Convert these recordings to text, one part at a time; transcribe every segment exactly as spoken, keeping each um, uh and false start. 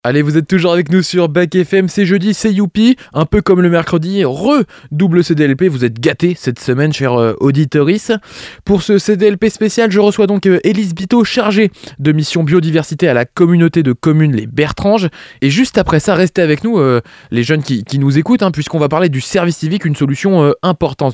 Allez, vous êtes toujours avec nous sur Back F M, c'est jeudi, c'est youpi, un peu comme le mercredi, re double C D L P, vous êtes gâtés cette semaine, chers euh, auditeuristes. Pour ce C D L P spécial, je reçois donc euh, Élise Biteau, chargée de mission biodiversité à la communauté de communes Les Bertranges. Et juste après ça, restez avec nous, euh, les jeunes qui, qui nous écoutent, hein, puisqu'on va parler du service civique, une solution euh, importante.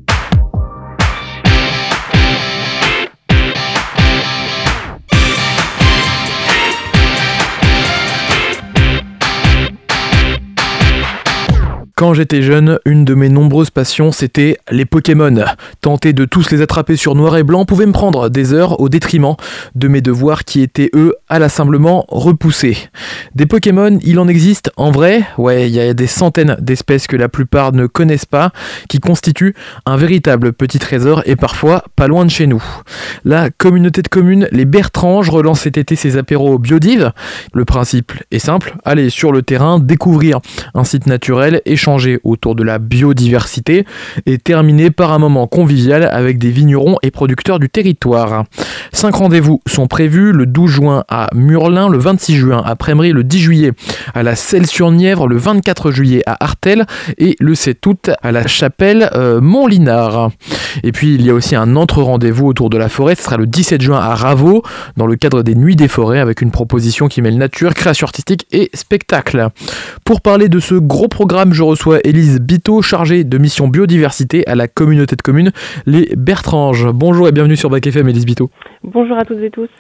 Quand j'étais jeune, une de mes nombreuses passions, c'était les Pokémon. Tenter de tous les attraper sur noir et blanc pouvait me prendre des heures au détriment de mes devoirs qui étaient, eux, inlassablement repoussés. Des Pokémon, il en existe en vrai. Ouais, il y a des centaines d'espèces que la plupart ne connaissent pas, qui constituent un véritable petit trésor et parfois pas loin de chez nous. La communauté de communes Les Bertranges relance cet été ses apéros biodiv. Le principe est simple, aller sur le terrain, découvrir un site naturel, échanger autour de la biodiversité et terminer par un moment convivial avec des vignerons et producteurs du territoire. Cinq rendez-vous sont prévus, le douze juin à Murlin, le vingt-six juin à Prémery, le dix juillet à la Selle-sur-Nièvre, le vingt-quatre juillet à Artel et le sept août à la Chapelle euh, Montlinard. Et puis il y a aussi un autre rendez-vous autour de la forêt, ce sera le dix-sept juin à Raveau dans le cadre des Nuits des Forêts avec une proposition qui mêle nature, création artistique et spectacle. Pour parler de ce gros programme, je reçois Élise Biteau, chargée de mission biodiversité à la communauté de communes Les Bertranges. Bonjour et bienvenue sur Back F M, Élise Biteau. Bonjour à toutes et tous.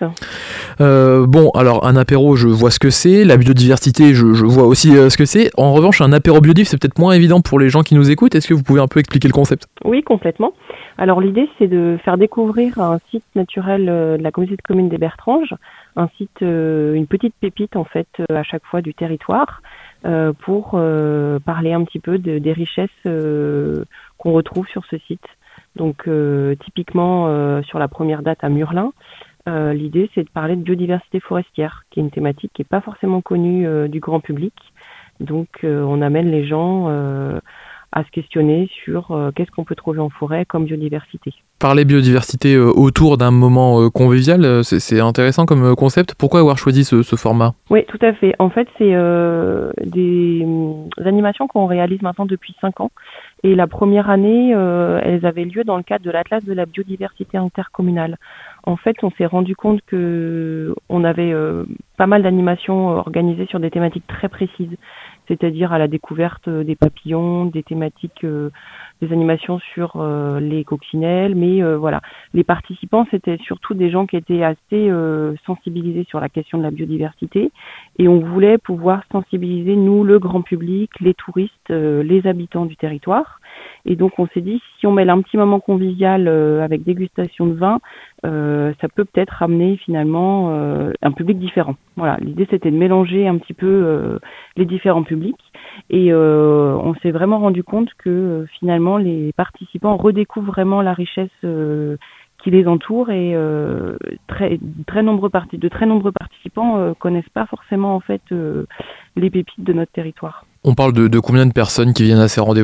Euh, bon, alors un apéro, je vois ce que c'est. La biodiversité, je, je vois aussi euh, ce que c'est. En revanche, un apéro biodiv, c'est peut-être moins évident pour les gens qui nous écoutent. Est-ce que vous pouvez un peu expliquer le concept ? Oui, complètement. Alors l'idée, c'est de faire découvrir un site naturel de la communauté de communes des Bertranges, un site, euh, une petite pépite en fait à chaque fois du territoire, euh, pour euh, parler un petit peu de, des richesses euh, qu'on retrouve sur ce site. Donc euh, typiquement euh, sur la première date à Murlin, euh, l'idée c'est de parler de biodiversité forestière, qui est une thématique qui n'est pas forcément connue euh, du grand public. Donc euh, on amène les gens euh, à se questionner sur euh, qu'est-ce qu'on peut trouver en forêt comme biodiversité. Parler biodiversité euh, autour d'un moment euh, convivial, euh, c'est, c'est intéressant comme euh, concept. Pourquoi avoir choisi ce, ce format ? Oui, tout à fait. En fait, c'est euh, des, des animations qu'on réalise maintenant depuis cinq ans. Et la première année, euh, elles avaient lieu dans le cadre de l'Atlas de la biodiversité intercommunale. En fait, on s'est rendu compte que on avait euh, pas mal d'animations organisées sur des thématiques très précises, c'est-à-dire à la découverte des papillons, des thématiques, euh, des animations sur euh, les coccinelles, mais euh, voilà, les participants c'était surtout des gens qui étaient assez euh, sensibilisés sur la question de la biodiversité, et on voulait pouvoir sensibiliser nous, le grand public, les touristes, euh, les habitants du territoire. Et donc on s'est dit, si on mêle un petit moment convivial euh, avec dégustation de vin, euh, ça peut peut-être ramener finalement euh, un public différent. Voilà, l'idée c'était de mélanger un petit peu euh, les différents publics, et euh, on s'est vraiment rendu compte que euh, finalement les participants redécouvrent vraiment la richesse euh, qui les entoure, et euh, très, très nombreux parti- de très nombreux participants euh, connaissent pas forcément en fait euh, les pépites de notre territoire. On parle de, de combien de personnes qui viennent à ces rendez-vous ?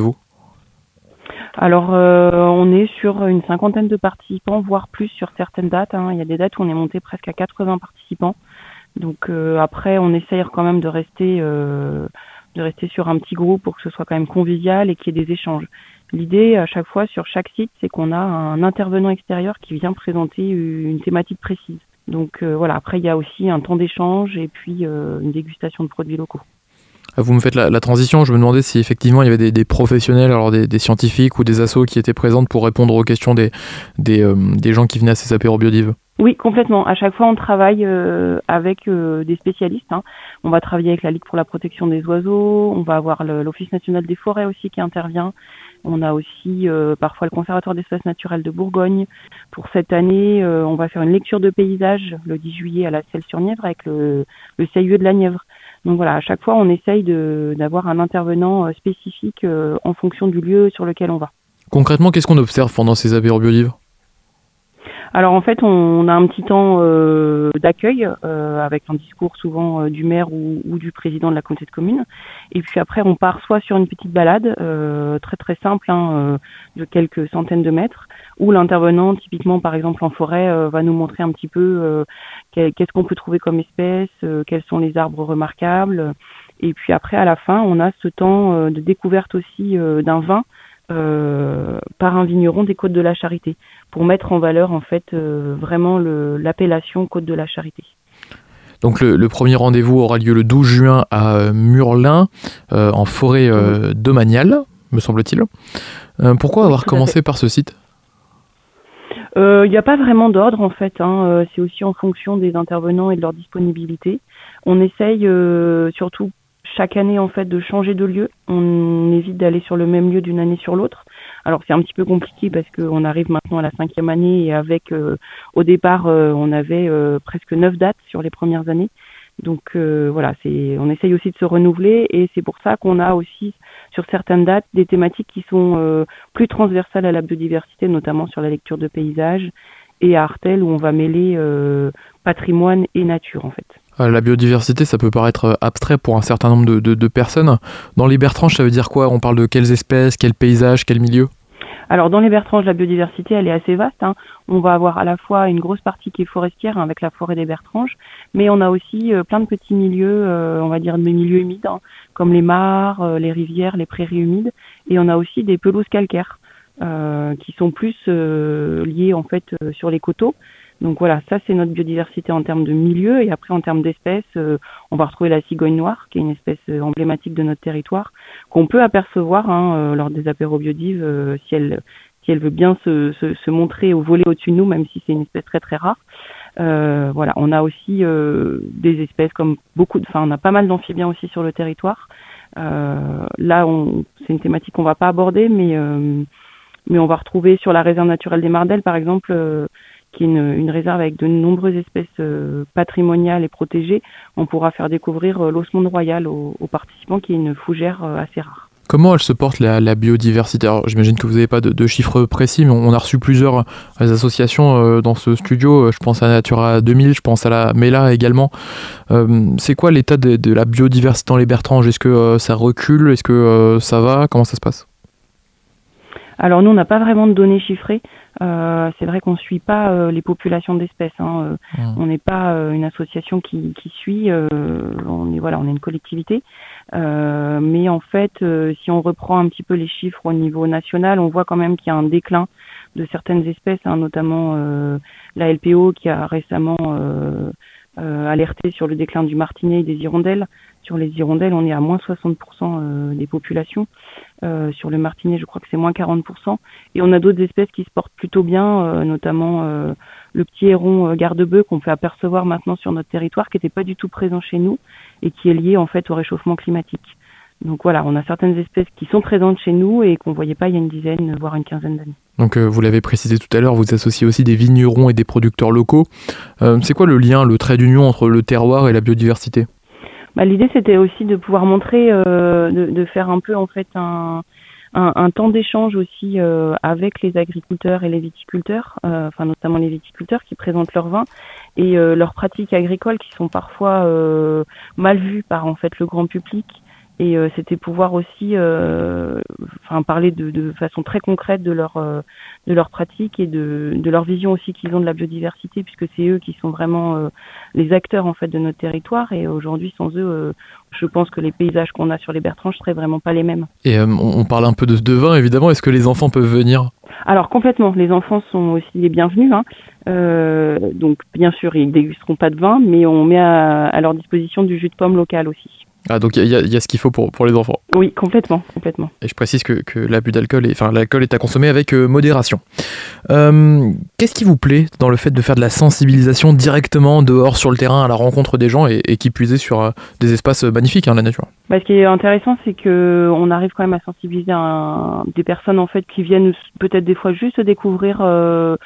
Alors, euh, on est sur une cinquantaine de participants, voire plus sur certaines dates, hein. Il y a des dates où on est monté presque à quatre-vingts participants. Donc euh, après, on essaye quand même de rester, euh, de rester sur un petit groupe pour que ce soit quand même convivial et qu'il y ait des échanges. L'idée, à chaque fois, sur chaque site, c'est qu'on a un intervenant extérieur qui vient présenter une thématique précise. Donc euh, voilà, après, il y a aussi un temps d'échange et puis euh, une dégustation de produits locaux. Vous me faites la, la transition, je me demandais si effectivement il y avait des, des professionnels, alors des, des scientifiques ou des assos qui étaient présentes pour répondre aux questions des, des, euh, des gens qui venaient à ces apéros biodiv. Oui, complètement. À chaque fois, on travaille euh, avec euh, des spécialistes, hein. On va travailler avec la Ligue pour la protection des oiseaux, on va avoir le, l'Office national des forêts aussi qui intervient. On a aussi euh, parfois le Conservatoire d'espaces naturels de Bourgogne. Pour cette année, euh, on va faire une lecture de paysage le dix juillet à la Selle-sur-Nièvre avec le, le C I E de la Nièvre. Donc voilà, à chaque fois, on essaye de, d'avoir un intervenant euh, spécifique euh, en fonction du lieu sur lequel on va. Concrètement, qu'est-ce qu'on observe pendant ces apéros biodiv ? Alors en fait, on a un petit temps euh, d'accueil euh, avec un discours souvent euh, du maire ou, ou du président de la communauté de commune. Et puis après, on part soit sur une petite balade euh, très très simple hein, euh, de quelques centaines de mètres, où l'intervenant, typiquement par exemple en forêt, euh, va nous montrer un petit peu euh, qu'est-ce qu'on peut trouver comme espèce, euh, quels sont les arbres remarquables. Et puis après, à la fin, on a ce temps euh, de découverte aussi euh, d'un vin Euh, par un vigneron des Côtes de la Charité, pour mettre en valeur en fait euh, vraiment le, l'appellation Côtes de la Charité. Donc le, le premier rendez-vous aura lieu le douze juin à Murlin, euh, en forêt euh, domaniale, me semble-t-il. Euh, pourquoi avoir commencé par ce site ? Il euh, n'y a pas vraiment d'ordre en fait, hein. euh, c'est aussi en fonction des intervenants et de leur disponibilité. On essaye euh, surtout chaque année en fait de changer de lieu. On évite d'aller sur le même lieu d'une année sur l'autre. Alors c'est un petit peu compliqué parce qu'on arrive maintenant à la cinquième année et avec euh, au départ euh, on avait euh, presque neuf dates sur les premières années. Donc euh, voilà, c'est on essaye aussi de se renouveler et c'est pour ça qu'on a aussi sur certaines dates des thématiques qui sont euh, plus transversales à la biodiversité, notamment sur la lecture de paysages, et à Artel où on va mêler euh, patrimoine et nature en fait. La biodiversité, ça peut paraître abstrait pour un certain nombre de, de, de personnes. Dans les bertranges, ça veut dire quoi ? On parle de quelles espèces, quels paysages, quels milieux ? Alors dans les bertranges, la biodiversité, elle est assez vaste. Hein. On va avoir à la fois une grosse partie qui est forestière hein, avec la forêt des bertranges, mais on a aussi euh, plein de petits milieux, euh, on va dire des milieux humides, hein, comme les mares, euh, les rivières, les prairies humides, et on a aussi des pelouses calcaires euh, qui sont plus euh, liées en fait euh, sur les coteaux. Donc voilà, ça c'est notre biodiversité en termes de milieu. Et après en termes d'espèces, euh, on va retrouver la cigogne noire, qui est une espèce euh, emblématique de notre territoire, qu'on peut apercevoir hein, euh, lors des apéros biodives euh, si elle si elle veut bien se, se, se montrer ou voler au-dessus de nous, même si c'est une espèce très très rare. Euh, voilà, on a aussi euh, des espèces comme beaucoup, de, enfin on a pas mal d'amphibiens aussi sur le territoire. Euh, là, on, c'est une thématique qu'on va pas aborder, mais euh, mais on va retrouver sur la réserve naturelle des Mardelles, par exemple. Euh, qui est une, une réserve avec de nombreuses espèces euh, patrimoniales et protégées, on pourra faire découvrir euh, l'osmonde royal aux, aux participants, qui est une fougère euh, assez rare. Comment elle se porte la, la biodiversité ? Alors, j'imagine que vous n'avez pas de, de chiffres précis, mais on a reçu plusieurs associations euh, dans ce studio. Je pense à Natura deux mille, je pense à la Mela également. Euh, c'est quoi l'état de, de la biodiversité dans les bertranges ? Est-ce que euh, ça recule ? Est-ce que euh, ça va ? Comment ça se passe ? Alors nous, on n'a pas vraiment de données chiffrées. Euh, c'est vrai qu'on ne suit pas euh, les populations d'espèces. Hein. Euh, mmh. On n'est pas euh, une association qui, qui suit. Euh, on est voilà, on est une collectivité. Euh, mais en fait, euh, si on reprend un petit peu les chiffres au niveau national, on voit quand même qu'il y a un déclin de certaines espèces, hein, notamment euh, la L P O qui a récemment euh, euh, alerté sur le déclin du martinet et des hirondelles. Sur les hirondelles, on est à moins soixante pour cent euh, des populations. Euh, sur le martinet, je crois que c'est moins quarante pour cent. Et on a d'autres espèces qui se portent plutôt bien, euh, notamment euh, le petit héron euh, garde-bœuf qu'on peut apercevoir maintenant sur notre territoire, qui n'était pas du tout présent chez nous et qui est lié en fait au réchauffement climatique. Donc voilà, on a certaines espèces qui sont présentes chez nous et qu'on ne voyait pas il y a une dizaine, voire une quinzaine d'années. Donc euh, vous l'avez précisé tout à l'heure, vous associez aussi des vignerons et des producteurs locaux. Euh, c'est quoi le lien, le trait d'union entre le terroir et la biodiversité ? Bah, l'idée, c'était aussi de pouvoir montrer, euh, de, de faire un peu en fait un, un, un temps d'échange aussi euh, avec les agriculteurs et les viticulteurs, euh, enfin notamment les viticulteurs qui présentent leurs vins et euh, leurs pratiques agricoles qui sont parfois euh, mal vues par en fait le grand public. Et euh, c'était pouvoir aussi, euh, enfin parler de, de façon très concrète de leur euh, de leur pratique et de de leur vision aussi qu'ils ont de la biodiversité, puisque c'est eux qui sont vraiment euh, les acteurs en fait de notre territoire. Et aujourd'hui, sans eux, euh, je pense que les paysages qu'on a sur les bertranges seraient vraiment pas les mêmes. Et euh, on parle un peu de, de vin, évidemment. Est-ce que les enfants peuvent venir ? Alors complètement, les enfants sont aussi les bienvenus. Hein. Euh, donc bien sûr, ils dégusteront pas de vin, mais on met à, à leur disposition du jus de pomme local aussi. Ah, donc il y, y a ce qu'il faut pour, pour les enfants. Oui, complètement, complètement. Et je précise que, que l'abus d'alcool, est, enfin l'alcool est à consommer avec euh, modération. Euh, qu'est-ce qui vous plaît dans le fait de faire de la sensibilisation directement dehors sur le terrain à la rencontre des gens et, et qui puiser sur euh, des espaces magnifiques, hein, la nature ? Bah, ce qui est intéressant, c'est que on arrive quand même à sensibiliser un, des personnes en fait qui viennent peut-être des fois juste découvrir. Euh,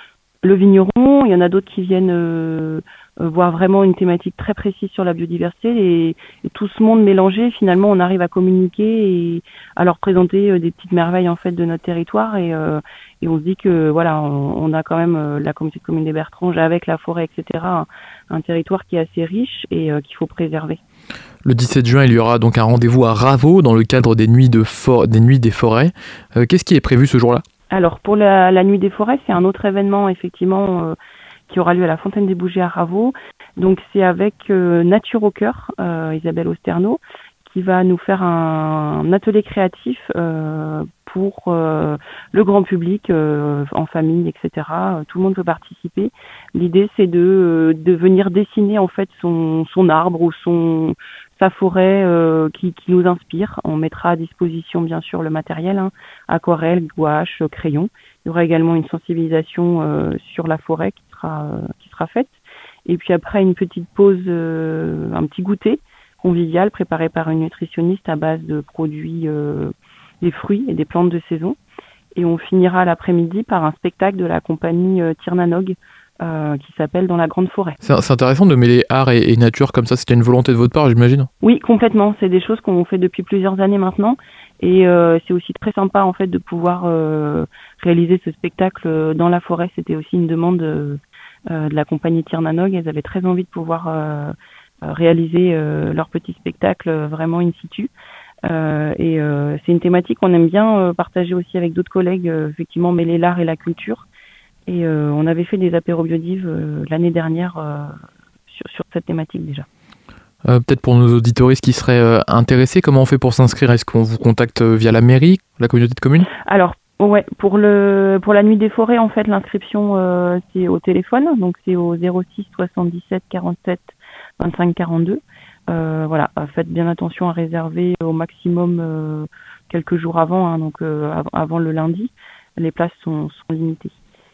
le vigneron. Il y en a d'autres qui viennent euh, voir vraiment une thématique très précise sur la biodiversité. Et, et tout ce monde mélangé, finalement, on arrive à communiquer et à leur présenter euh, des petites merveilles en fait de notre territoire. Et, euh, et on se dit que voilà, on, on a quand même euh, la communauté de communes des Bertranges avec la forêt, et cetera. Un, un territoire qui est assez riche et euh, qu'il faut préserver. Le dix-sept juin, il y aura donc un rendez-vous à Raveau dans le cadre des Nuits, de for- des nuits des forêts. Euh, qu'est-ce qui est prévu ce jour-là ? Alors pour la, la Nuit des forêts, c'est un autre événement effectivement euh, qui aura lieu à la Fontaine des Bougers à Raveau. Donc c'est avec euh, Nature au cœur, euh, Isabelle Osterno, qui va nous faire un, un atelier créatif euh, pour euh, le grand public, euh, en famille, et cetera. Tout le monde peut participer. L'idée, c'est de, de venir dessiner en fait son, son arbre ou son sa forêt euh, qui, qui nous inspire. On mettra à disposition bien sûr le matériel, hein, aquarelle, gouache, crayon. Il y aura également une sensibilisation euh, sur la forêt qui sera euh, qui sera faite. Et puis après une petite pause, euh, un petit goûter convivial préparé par une nutritionniste à base de produits euh, des fruits et des plantes de saison. Et on finira l'après-midi par un spectacle de la compagnie euh, Tirnanog euh, qui s'appelle Dans la grande forêt. C'est, c'est intéressant de mêler art et, et nature comme ça. C'était une volonté de votre part, j'imagine ? Oui, complètement. C'est des choses qu'on fait depuis plusieurs années maintenant. Et euh, c'est aussi très sympa en fait de pouvoir euh, réaliser ce spectacle dans la forêt. C'était aussi une demande euh, de la compagnie Tirnanog. Elles avaient très envie de pouvoir euh, réaliser euh, leur petit spectacle vraiment in situ. Euh, et euh, c'est une thématique qu'on aime bien euh, partager aussi avec d'autres collègues, euh, effectivement mêler l'art et la culture. Et euh, on avait fait des apéros biodives euh, l'année dernière euh, sur, sur cette thématique déjà. Euh, peut-être pour nos auditoristes qui seraient euh, intéressés, comment on fait pour s'inscrire ? Est-ce qu'on vous contacte via la mairie, la communauté de communes ? Alors, ouais, pour le pour la nuit des forêts, en fait, l'inscription euh, c'est au téléphone, donc c'est au zéro six soixante-dix-sept quarante-sept vingt-cinq quarante-deux. Euh, voilà, faites bien attention à réserver au maximum euh, quelques jours avant, hein, donc euh, av- avant le lundi. Les places sont, sont limitées.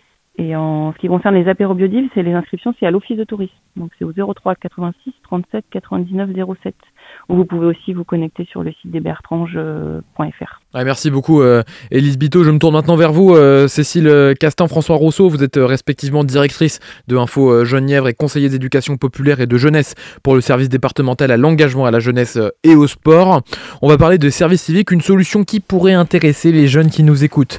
Et en ce qui concerne les apéros biodives, c'est les inscriptions, c'est à l'office de tourisme. Donc c'est au zéro trois quatre-vingt-six trente-sept quatre-vingt-dix-neuf zéro sept. Ou vous pouvez aussi vous connecter sur le site des bertranges point f r. Ah, merci beaucoup euh, Élise Biteau. Je me tourne maintenant vers vous, euh, Cécile Castan, François Rousseau. Vous êtes euh, respectivement directrice de Info euh, Jeune-Nièvre et conseiller d'éducation populaire et de jeunesse pour le service départemental à l'engagement à la jeunesse euh, et au sport. On va parler de service civique, une solution qui pourrait intéresser les jeunes qui nous écoutent.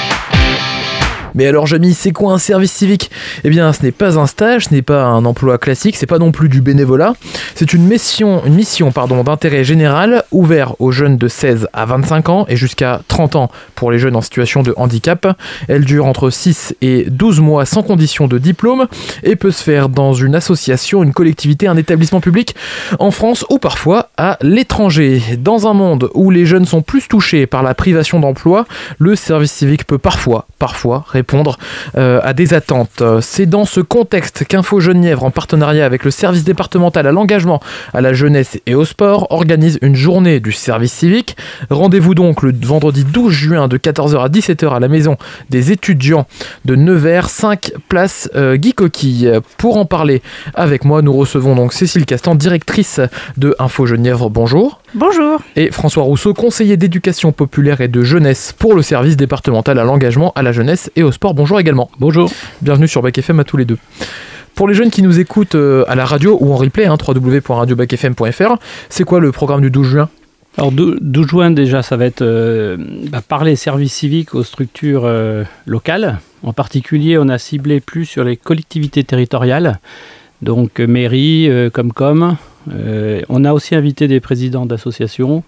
Mais alors Jamy, c'est quoi un service civique ? Eh bien, ce n'est pas un stage, ce n'est pas un emploi classique, c'est pas non plus du bénévolat. C'est une mission, une mission pardon, d'intérêt général ouverte aux jeunes de seize à vingt-cinq ans et jusqu'à trente ans pour les jeunes en situation de handicap. Elle dure entre six et douze mois sans condition de diplôme et peut se faire dans une association, une collectivité, un établissement public en France ou parfois à l'étranger. Dans un monde où les jeunes sont plus touchés par la privation d'emploi, le service civique peut parfois, parfois répondre euh, à des attentes. C'est dans ce contexte qu'Info Jeune-Nièvre, en partenariat avec le service départemental à l'engagement, à la jeunesse et au sport, organise une journée du service civique. Rendez-vous donc le vendredi douze juin de quatorze heures à dix-sept heures à la maison des étudiants de Nevers, cinq place euh, Guy Coquille. Pour en parler avec moi, nous recevons donc Cécile Castan, directrice de Info Jeune-Nièvre. Bonjour. Bonjour. Et François Rousseau, conseiller d'éducation populaire et de jeunesse pour le service départemental à l'engagement, à la jeunesse et au sport. Bonjour également. Bonjour. Bienvenue sur Bac F M à tous les deux. Pour les jeunes qui nous écoutent euh, à la radio ou en replay, hein, w w w point radio bac f m point f r, c'est quoi le programme du douze juin ? Alors douze juin déjà, ça va être euh, bah, parler services civiques aux structures euh, locales. En particulier, on a ciblé plus sur les collectivités territoriales, donc euh, mairie, euh, Comcom. Euh, on a aussi invité des présidents d'associations.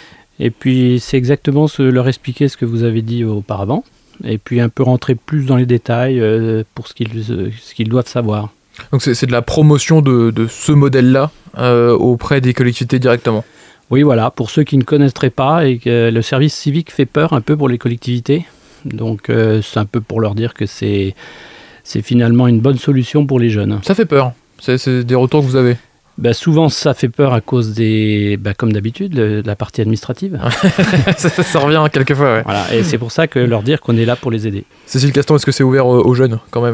Et puis c'est exactement ce, leur expliquer ce que vous avez dit auparavant. Et puis un peu rentrer plus dans les détails euh, pour ce qu'ils, euh, ce qu'ils doivent savoir. Donc c'est, c'est de la promotion de, de ce modèle-là euh, auprès des collectivités directement. Oui, voilà, pour ceux qui ne connaîtraient pas, et que le service civique fait peur un peu pour les collectivités. Donc euh, c'est un peu pour leur dire que c'est, c'est finalement une bonne solution pour les jeunes. Ça fait peur, c'est, c'est des retours que vous avez. Ben, souvent, ça fait peur à cause des, ben, comme d'habitude, de la partie administrative. ça, ça revient quelquefois, ouais. Voilà, et c'est pour ça que leur dire qu'on est là pour les aider. Cécile Castan, est-ce que c'est ouvert aux, aux jeunes quand même ?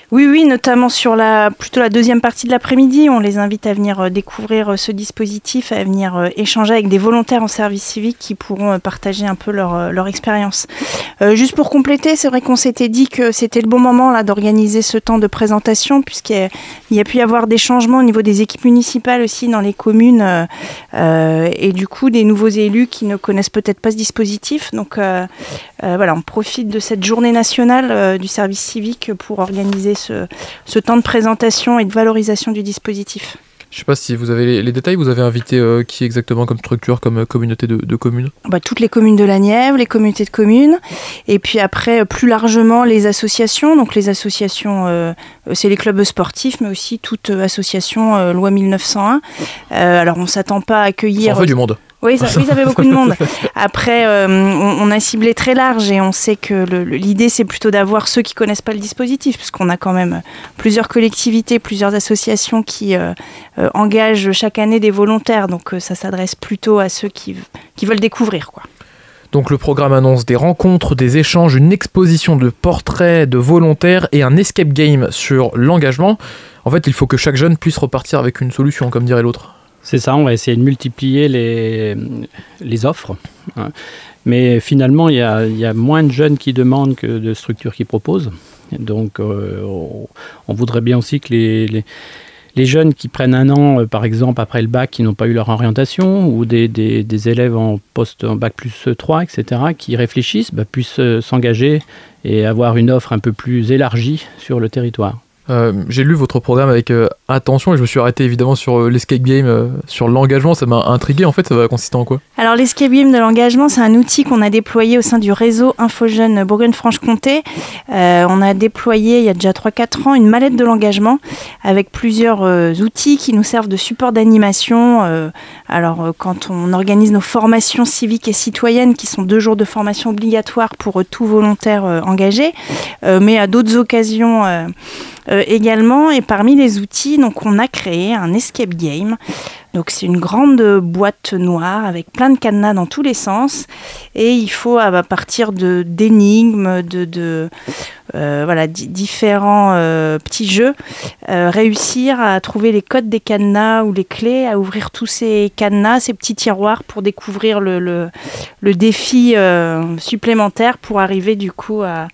Oui, oui, notamment sur la, plutôt la deuxième partie de l'après-midi. On les invite à venir découvrir ce dispositif, à venir échanger avec des volontaires en service civique qui pourront partager un peu leur, leur expérience. Euh, juste pour compléter, c'est vrai qu'on s'était dit que c'était le bon moment là, d'organiser ce temps de présentation, puisqu'il y a pu y avoir des changements au niveau des équipes municipales aussi dans les communes, euh, euh, et du coup des nouveaux élus qui ne connaissent peut-être pas ce dispositif. Donc euh, euh, voilà, on profite de cette journée nationale euh, du service civique pour organiser ce, ce temps de présentation et de valorisation du dispositif. Je ne sais pas si vous avez les, les détails, vous avez invité euh, qui exactement comme structure, comme euh, communauté de, de communes ? Bah, toutes les communes de la Nièvre, les communautés de communes, et puis après plus largement les associations. Donc les associations, euh, c'est les clubs sportifs, mais aussi toute association euh, loi mille neuf cent un. Euh, alors on ne s'attend pas à accueillir... Ça en fait du monde. Oui, ça, oui, ça fait beaucoup de monde. Après, euh, on, on a ciblé très large et on sait que le, le, l'idée, c'est plutôt d'avoir ceux qui ne connaissent pas le dispositif, puisqu'on a quand même plusieurs collectivités, plusieurs associations qui euh, euh, engagent chaque année des volontaires. Donc, euh, ça s'adresse plutôt à ceux qui, qui veulent découvrir, quoi. Donc le programme annonce des rencontres, des échanges, une exposition de portraits de volontaires et un escape game sur l'engagement. En fait, il faut que chaque jeune puisse repartir avec une solution, comme dirait l'autre. C'est ça, on va essayer de multiplier les, les offres. Hein. Mais finalement, il y a, il y a moins de jeunes qui demandent que de structures qui proposent. Donc, euh, on, on voudrait bien aussi que les, les, les jeunes qui prennent un an, euh, par exemple, après le bac, qui n'ont pas eu leur orientation, ou des, des, des élèves en post en bac plus trois, et cetera, qui réfléchissent, bah, puissent euh, s'engager et avoir une offre un peu plus élargie sur le territoire. Euh, j'ai lu votre programme avec euh, attention et je me suis arrêté évidemment sur euh, l'escape game, euh, sur l'engagement, ça m'a intrigué. En fait, ça va consister en quoi ? Alors l'escape game de l'engagement, c'est un outil qu'on a déployé au sein du réseau InfoJeunes Bourgogne-Franche-Comté. Euh, on a déployé il y a déjà trois quatre ans une mallette de l'engagement avec plusieurs euh, outils qui nous servent de support d'animation. Euh, alors euh, quand on organise nos formations civiques et citoyennes, qui sont deux jours de formation obligatoire pour euh, tout volontaire euh, engagé, euh, mais à d'autres occasions euh, Euh, également, et parmi les outils, donc on a créé un escape game. Donc c'est une grande boîte noire avec plein de cadenas dans tous les sens, et il faut à partir de d'énigmes, de, de euh, voilà d- différents euh, petits jeux, euh, réussir à trouver les codes des cadenas ou les clés, à ouvrir tous ces cadenas, ces petits tiroirs pour découvrir le le, le défi euh, supplémentaire pour arriver du coup à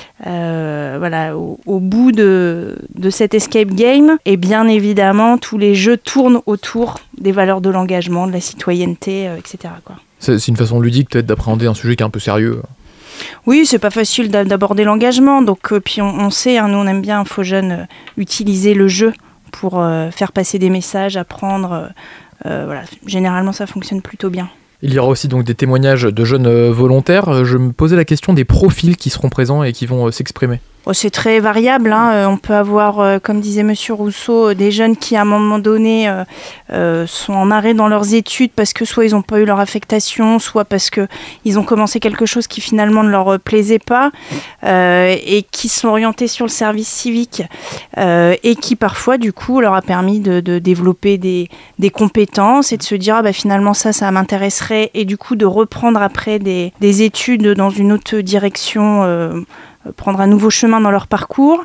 Euh, voilà, au, au bout de, de cet escape game. Et bien évidemment, tous les jeux tournent autour des valeurs de l'engagement, de la citoyenneté, euh, et cetera, quoi. C'est, c'est une façon ludique peut-être d'appréhender un sujet qui est un peu sérieux. Oui, c'est pas facile d'aborder l'engagement. Donc, euh, puis on, on sait, hein, nous on aime bien InfoJeunes euh, utiliser le jeu pour euh, faire passer des messages, apprendre. Euh, euh, voilà, généralement ça fonctionne plutôt bien. Il y aura aussi donc des témoignages de jeunes volontaires. Je me posais la question des profils qui seront présents et qui vont s'exprimer. Oh, c'est très variable, hein. On peut avoir, euh, comme disait Monsieur Rousseau, des jeunes qui à un moment donné euh, euh, sont en arrêt dans leurs études parce que soit ils n'ont pas eu leur affectation, soit parce qu'ils ont commencé quelque chose qui finalement ne leur plaisait pas, euh, et qui sont orientés sur le service civique, euh, et qui parfois du coup leur a permis de, de développer des, des compétences et de se dire ah, bah, finalement ça, ça m'intéresserait, et du coup de reprendre après des, des études dans une autre direction, euh, prendre un nouveau chemin dans leur parcours.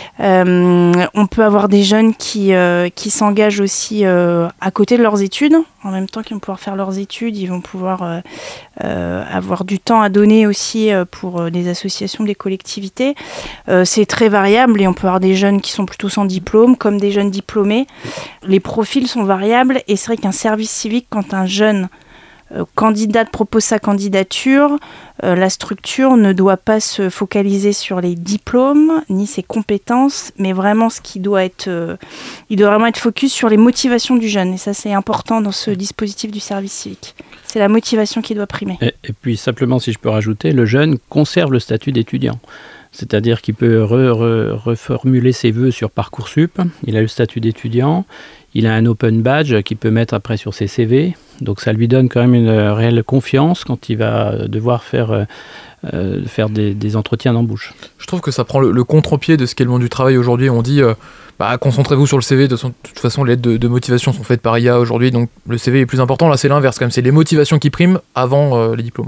Euh, on peut avoir des jeunes qui, euh, qui s'engagent aussi euh, à côté de leurs études. En même temps qu'ils vont pouvoir faire leurs études, ils vont pouvoir euh, euh, avoir du temps à donner aussi euh, pour euh, des associations, des collectivités. Euh, c'est très variable, et on peut avoir des jeunes qui sont plutôt sans diplôme, comme des jeunes diplômés. Les profils sont variables, et c'est vrai qu'un service civique, quand un jeune Euh, candidate propose sa candidature, euh, la structure ne doit pas se focaliser sur les diplômes ni ses compétences, mais vraiment ce qui doit être, euh, il doit vraiment être focus sur les motivations du jeune, et ça c'est important dans ce dispositif du service civique. C'est la motivation qui doit primer. Et, et puis simplement, si je peux rajouter, le jeune conserve le statut d'étudiant. C'est-à-dire qu'il peut re, re, reformuler ses vœux sur Parcoursup, il a le statut d'étudiant, il a un open badge qu'il peut mettre après sur ses C V, donc ça lui donne quand même une réelle confiance quand il va devoir faire, euh, faire des, des entretiens d'embauche. Je trouve que ça prend le, le contre-pied de ce qu'est le monde du travail aujourd'hui. On dit, euh, bah, concentrez-vous sur le C V, de, son, de toute façon les lettres de, de motivation sont faites par I A aujourd'hui, donc le C V est plus important. Là c'est l'inverse quand même, c'est les motivations qui priment avant euh, les diplômes.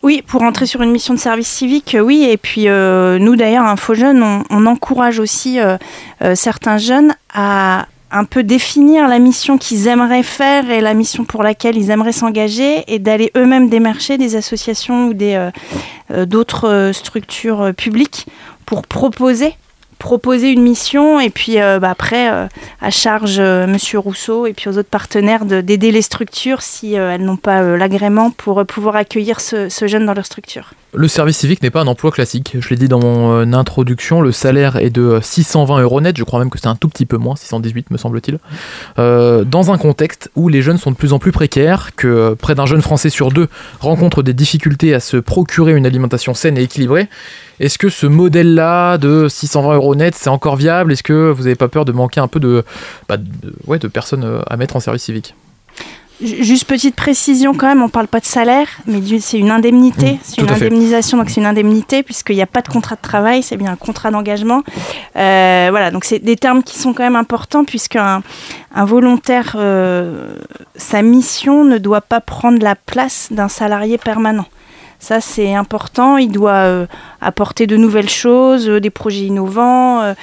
Oui, pour entrer sur une mission de service civique, oui. Et puis euh, nous d'ailleurs, InfoJeunes, on, on encourage aussi euh, euh, certains jeunes à un peu définir la mission qu'ils aimeraient faire et la mission pour laquelle ils aimeraient s'engager et d'aller eux-mêmes démarcher des associations ou des, euh, euh, d'autres euh, structures euh, publiques pour proposer proposer une mission et puis euh, bah, après euh, à charge euh, Monsieur Rousseau et puis aux autres partenaires de, d'aider les structures si euh, elles n'ont pas euh, l'agrément pour euh, pouvoir accueillir ce, ce jeune dans leur structure. Le service civique n'est pas un emploi classique. Je l'ai dit dans mon euh, introduction, le salaire est de six cent vingt euros net, je crois même que c'est un tout petit peu moins, six cent dix-huit me semble-t-il, euh, dans un contexte où les jeunes sont de plus en plus précaires, que euh, près d'un jeune Français sur deux rencontre des difficultés à se procurer une alimentation saine et équilibrée. Est-ce que ce modèle-là de six cent vingt euros net, c'est encore viable ? Est-ce que vous n'avez pas peur de manquer un peu de, bah, de, ouais, de personnes à mettre en service civique ? Juste petite précision quand même, on ne parle pas de salaire, mais c'est une indemnité, mmh, c'est une indemnisation, donc c'est une indemnité puisqu'il n'y a pas de contrat de travail, c'est bien un contrat d'engagement. Euh, voilà, donc c'est des termes qui sont quand même importants puisqu'un un volontaire, euh, sa mission ne doit pas prendre la place d'un salarié permanent. Ça, c'est important. Il doit euh, apporter de nouvelles choses, euh, des projets innovants. Euh,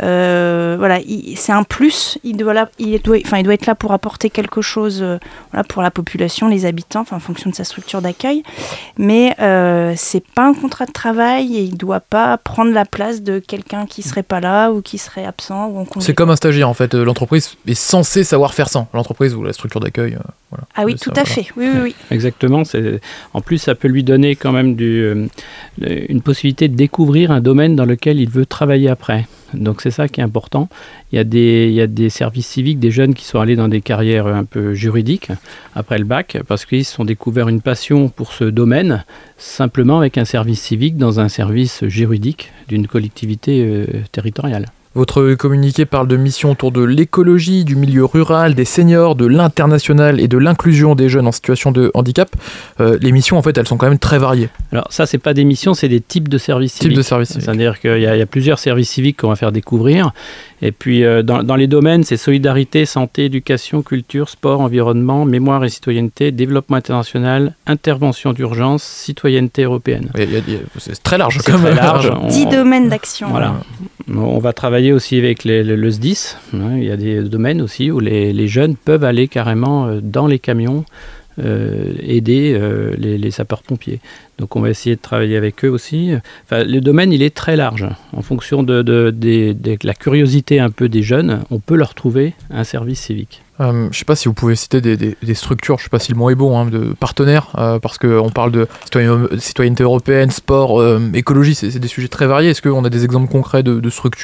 euh, voilà, il, c'est un plus. Il doit, là, il, doit, enfin, il doit être là pour apporter quelque chose euh, voilà, pour la population, les habitants, en fonction de sa structure d'accueil. Mais euh, c'est pas un contrat de travail et il ne doit pas prendre la place de quelqu'un qui ne serait pas là ou qui serait absent. Ou en congé. C'est comme un stagiaire, en fait. L'entreprise est censée savoir faire sans. L'entreprise ou la structure d'accueil. Euh, voilà. Ah oui, tout ça, à voilà. fait. Oui, oui, oui. Exactement. C'est... En plus, ça peut lui donner quand même du, euh, une possibilité de découvrir un domaine dans lequel il veut travailler après. Donc c'est ça qui est important. Il y a des, il y a des services civiques, des jeunes qui sont allés dans des carrières un peu juridiques après le bac parce qu'ils se sont découverts une passion pour ce domaine simplement avec un service civique dans un service juridique d'une collectivité euh, territoriale. Votre communiqué parle de missions autour de l'écologie, du milieu rural, des seniors, de l'international et de l'inclusion des jeunes en situation de handicap. Euh, les missions, en fait, elles sont quand même très variées. Alors ça, c'est pas des missions, c'est des types de services civiques. Types de services civiques. C'est-à-dire qu'il y a, il y a plusieurs services civiques qu'on va faire découvrir. Et puis, euh, dans, dans les domaines, c'est solidarité, santé, éducation, culture, sport, environnement, mémoire et citoyenneté, développement international, intervention d'urgence, citoyenneté européenne. Il y a, il y a, c'est très large. C'est très large. Dix domaines d'action. Voilà. On va travailler aussi avec les, le, le S D I S. Hein, il y a des domaines aussi où les, les jeunes peuvent aller carrément dans les camions euh, aider euh, les, les sapeurs-pompiers. Donc on va essayer de travailler avec eux aussi. Enfin, le domaine, il est très large. En fonction de, de, de, de la curiosité un peu des jeunes, on peut leur trouver un service civique. Euh, je ne sais pas si vous pouvez citer des, des, des structures, je ne sais pas si le mot est bon, hein, de partenaires, euh, parce qu'on parle de citoyen, citoyenneté européenne, sport, euh, écologie, c'est, c'est des sujets très variés. Est-ce qu'on a des exemples concrets de, de structures ?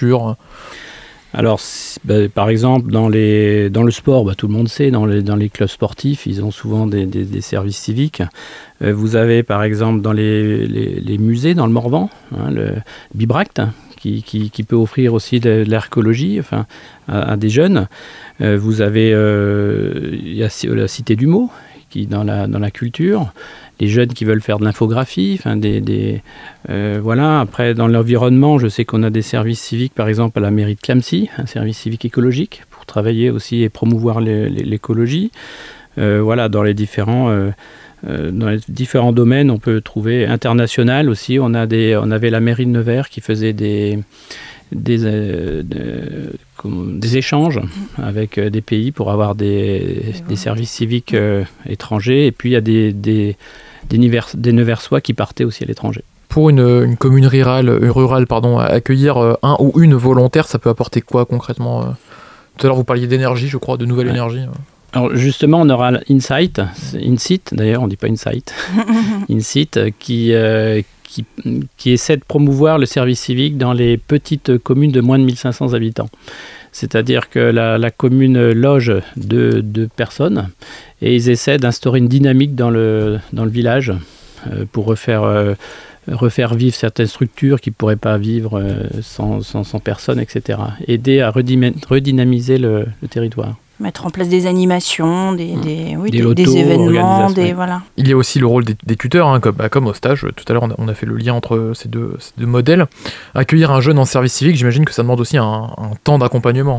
Alors, bah, par exemple, dans, les, dans le sport, bah, tout le monde sait, dans les, dans les clubs sportifs, ils ont souvent des, des, des services civiques. Euh, vous avez, par exemple, dans les, les, les musées, dans le Morvan, hein, le Bibracte, qui, qui, qui peut offrir aussi de, de l'archéologie enfin, à, à des jeunes. Euh, vous avez euh, y a la Cité du mot, qui dans la, dans la culture. Les jeunes qui veulent faire de l'infographie, enfin des, des euh, voilà. Après, dans l'environnement, je sais qu'on a des services civiques, par exemple à la mairie de Clamecy, un service civique écologique pour travailler aussi et promouvoir les, les, l'écologie. Euh, voilà, dans les différents euh, euh, dans les différents domaines, on peut trouver international aussi. On a des, on avait la mairie de Nevers qui faisait des des, euh, de, comme, des échanges avec euh, des pays pour avoir des, des services civiques euh, étrangers. Et puis il y a des, des Des, Nevers, des Neversois qui partaient aussi à l'étranger. Pour une, une commune rurale, rurale pardon, accueillir un ou une volontaire, ça peut apporter quoi concrètement ? Tout à l'heure, vous parliez d'énergie, je crois, de nouvelle ouais. énergie. Alors justement, on aura Insight, Insight d'ailleurs, on ne dit pas Insight, Insight qui, euh, qui, qui essaie de promouvoir le service civique dans les petites communes de moins de mille cinq cents habitants. C'est-à-dire que la, la commune loge deux, deux personnes et ils essaient d'instaurer une dynamique dans le, dans le village euh, pour refaire, euh, refaire vivre certaines structures qui ne pourraient pas vivre euh, sans, sans, sans personne, et cetera. Aider à redynamiser le, le territoire. Mettre en place des animations, des, des, oui, des, des, lotos, des événements, des, oui. voilà. Il y a aussi le rôle des, des tuteurs, hein, comme, bah, comme au stage. Tout à l'heure, on a, on a fait le lien entre ces deux, ces deux modèles. Accueillir un jeune en service civique, j'imagine que ça demande aussi un, un temps d'accompagnement.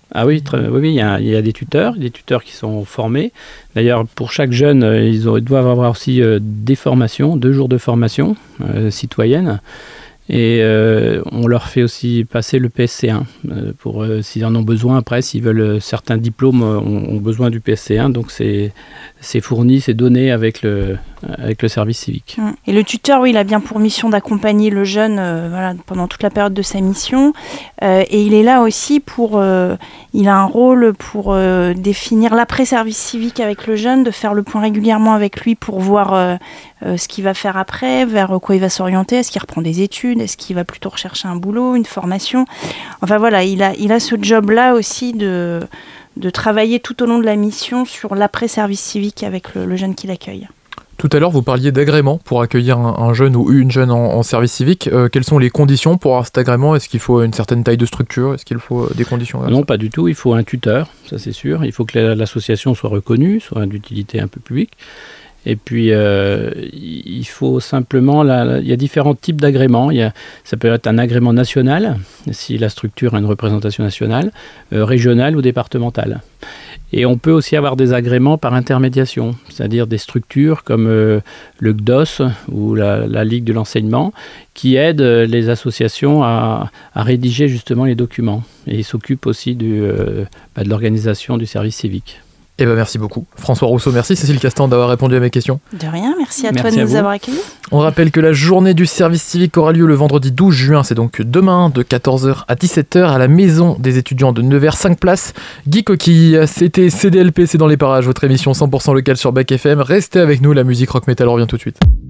Ah oui, très, oui, oui, il y a, il y a des tuteurs, des tuteurs qui sont formés. D'ailleurs, pour chaque jeune, ils, ont, ils doivent avoir aussi euh, des formations, deux jours de formation euh, citoyenne. Et euh, on leur fait aussi passer le P S C un euh, pour euh, s'ils en ont besoin après, s'ils veulent euh, certains diplômes euh, ont, ont besoin du P S C un, donc c'est, c'est fourni, c'est donné avec le, avec le service civique. Et le tuteur, oui, il a bien pour mission d'accompagner le jeune euh, voilà, pendant toute la période de sa mission. Euh, et il est là aussi pour, euh, il a un rôle pour euh, définir l'après-service civique avec le jeune, de faire le point régulièrement avec lui pour voir euh, euh, ce qu'il va faire après, vers quoi il va s'orienter, est-ce qu'il reprend des études, est-ce qu'il va plutôt rechercher un boulot, une formation. Enfin voilà, il a, il a ce job-là aussi de, de travailler tout au long de la mission sur l'après-service civique avec le, le jeune qui l'accueille. Tout à l'heure, vous parliez d'agrément pour accueillir un, un jeune ou une jeune en, en service civique. Euh, quelles sont les conditions pour avoir cet agrément ? Est-ce qu'il faut une certaine taille de structure ? Est-ce qu'il faut des conditions ? Non, pas du tout. Il faut un tuteur, ça c'est sûr. Il faut que la, l'association soit reconnue, soit d'utilité un peu publique. Et puis, euh, il faut simplement... La, il y a différents types d'agréments. Il y a, ça peut être un agrément national, si la structure a une représentation nationale, euh, régionale ou départementale. Et on peut aussi avoir des agréments par intermédiation, c'est-à-dire des structures comme euh, le C D O S ou la, la Ligue de l'enseignement, qui aident les associations à, à rédiger justement les documents. Et ils s'occupent aussi du, euh, bah, de l'organisation du service civique. Eh ben merci beaucoup. François Rousseau, merci. Cécile Castan d'avoir répondu à mes questions. De rien, merci à merci toi de à nous vous. avoir accueillis. On rappelle que la journée du service civique aura lieu le vendredi douze juin, c'est donc demain, de quatorze heures à dix-sept heures à la maison des étudiants de Nevers, cinq places. Guy Coquille, c'était C D L P, c'est dans les parages, votre émission cent pour cent locale sur Bac F M. Restez avec nous, la musique rock metal revient tout de suite.